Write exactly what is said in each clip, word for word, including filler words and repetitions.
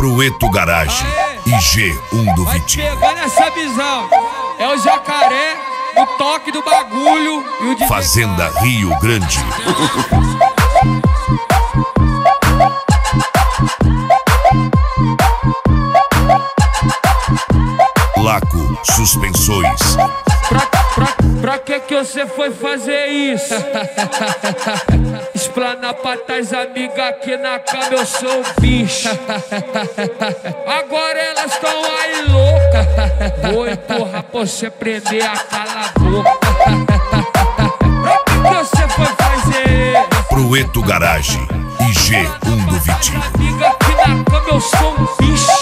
Prueto Garage e G um do Vai Vitinho. pegar nessa visão. É o jacaré, o toque do bagulho e o D J Fazenda Rio Grande. Laco Suspensões. Pra, pra, pra que que você foi fazer isso? Explanar pra tais amigas que na cama eu sou o bicho. Agora elas tão aí louca. Vou empurrar pra você prender a cala a boca. Pra que que você foi fazer? Prueto Garage e G um do Vitinho. Amiga que na cama eu sou um bicho.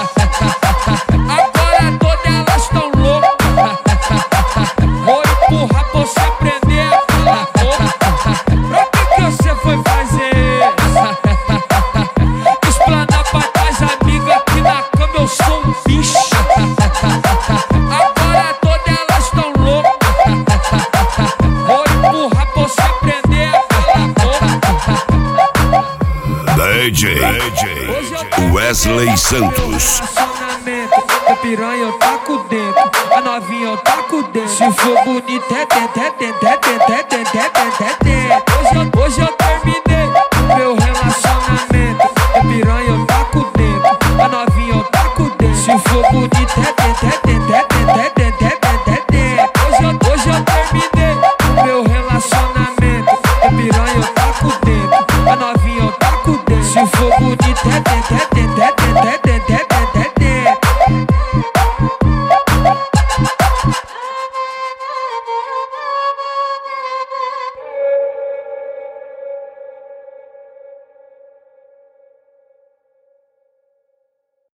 Agora todas elas tão loucas. Vou empurrar pra você prender a cala a boca. Pra que que você foi fazer? Explanar pra trás, amiga que na cama eu sou um bicho. Agora todas elas tão loucas. Vou empurrar pra você prender a cala a boca. D J, D J Wesley Santos. A piranha eu taco dentro, a novinha eu taco dentro. Se for bonita é dentro, é dentro, é dentro, é dentro, é dentro, é dentro.